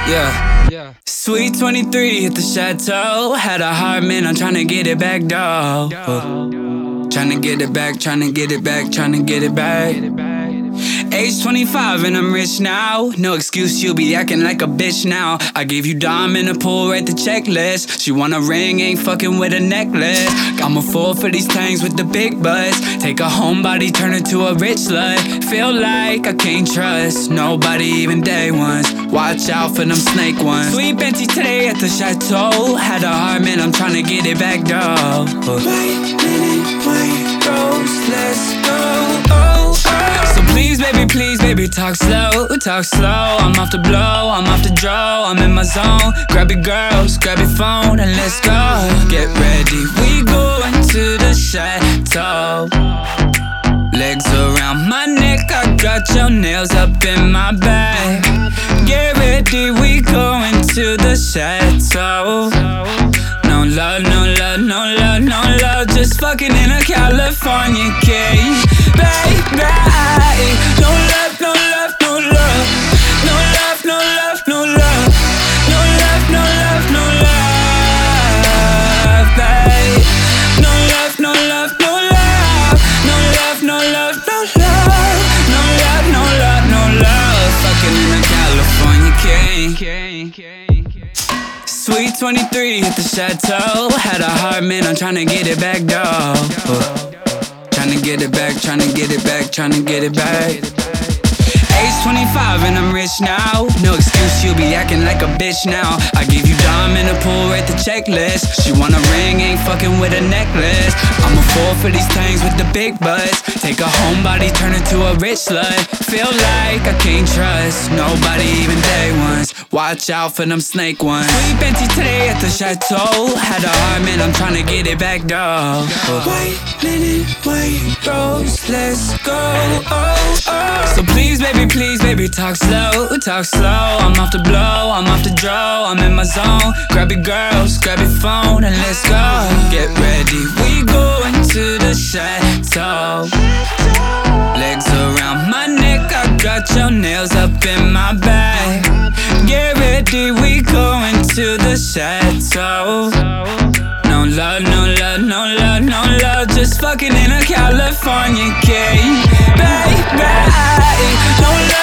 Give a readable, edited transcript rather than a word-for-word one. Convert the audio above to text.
Yeah. Sweet 23 hit the chateau. Had a heart, man, I'm tryna get it back, dawg. Tryna get it back, tryna get it back, tryna get it back. Age 25 and I'm rich now. No excuse, you'll be acting like a bitch now. I gave you dime in the pool, write the checklist. She want a ring, ain't fucking with a necklace. I'm a fool for these things with the big butts. Take a homebody, turn her to a rich slut. Feel like I can't trust nobody, even day ones. Watch out for them snake ones. Sweet Benty today at the chateau. Had a heart, man, I'm tryna get it back, dawg. Wait minute, wait, rose, let's go. So please, baby, talk slow, talk slow. I'm off the blow, I'm off the draw, I'm in my zone. Grab your girls, grab your phone, and let's go. Get ready, we going to the chateau. Legs around my neck, I got your nails up in my bag. Get ready, we going to the chateau. No love, no love, no love, no love. Just fucking in a California cage, baby. No love, no love, no love. No love, no love, no love. No love, no love, no love, babe. No love, no love, no love. No love, no love, no love. No love, no love, no love. Fucking in a California cage. Sweet 23 hit the chateau. Had a heart, man, I'm tryna get it back, dawg. Tryna get it back, tryna get it back, tryna get it back. Age 25 and I'm rich now. No excuse, you'll be acting like a bitch now. I gave you dime in the pool, write the checklist. She want a ring, ain't fucking with a necklace. I'm a fool for these things with the big butts. Take a homebody, turn her to a rich slut. Feel like I can't trust nobody, even day ones. Watch out for them snake ones. Sweet Benty today at the chateau. Had a heart, man, I'm tryna get it back, dawg. Wait minute, wait, rose, let's go. So please, baby, talk slow, talk slow. I'm off the blow, I'm off the draw, I'm in my zone. Grab your girls, grab your phone, and let's go. Get ready, we going to the chateau. Legs around my neck, I got your nails up in my bag. Get ready, we going to the chateau. No love, no love, no love, no love. Just fucking in a California cage, baby. No love.